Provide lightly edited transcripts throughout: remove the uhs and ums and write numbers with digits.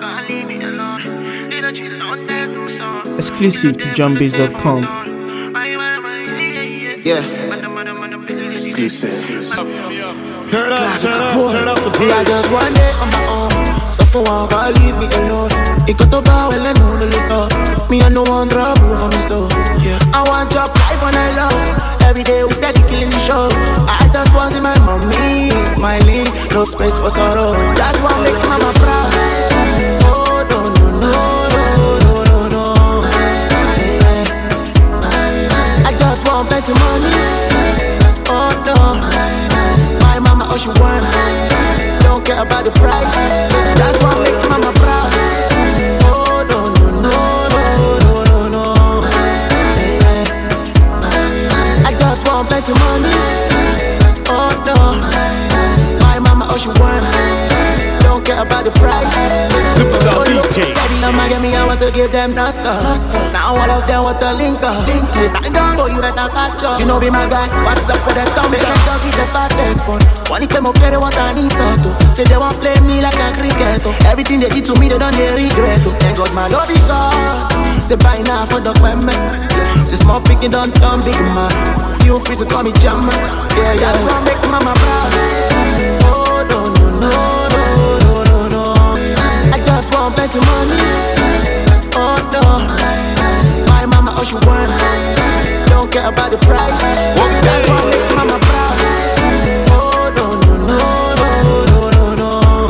Exclusive to JohnBase.com. Yeah. Exclusive. Turn up the beat. I just one day on my own. So for one, God leave me alone. It got to bow well and know the lesson. Me and no one trouble for me so. Yeah. I want job life when I love. Every day we steady killing the show. I just want see my mommy smiling, no space for sorrow. That's what makes mama proud. Oh no no no no no no. I just want plenty money. Oh no, my mama all she wants. Don't care about the price. That's what makes mama proud. Oh no no no no no no. I just want plenty money. Oh no, my mama all she wants. Don't care about the price. Superstar DJ. Steady, I'ma get me, I want to give them the stuff. Now all of them want to link up. Say, I don't know you better catch up. You know be my guy, what's up with the thumb? Say, dog is the fattest one. When it came up, they want an insult. Say they want play me like a cricket. Everything they did to me, they don't they regret. Thank God my love is God. Say buy now for the women. Say small picking don't turn big man. Feel free to call me Jammer. Yeah, that's what make mama proud. Oh no no no no no no. I just want plenty money. Oh no, my mama all she wants. Don't care about the price. That's what makes mama proud. Oh no no no no no no.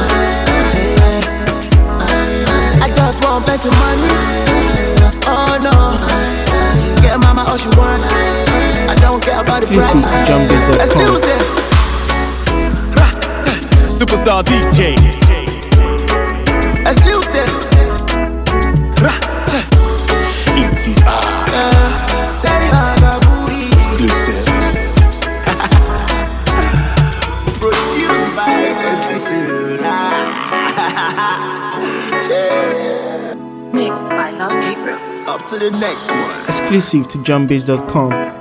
I just want plenty money. Oh no, get mama all she wants. I don't care about the price. Exclusive to JohnBase.com. Exclusive. Superstar DJ. Exclusive. Exclusive. Produced by Exclusive. Mixed by Love Gabriels. Up to the next one. Exclusive to JohnBase.com.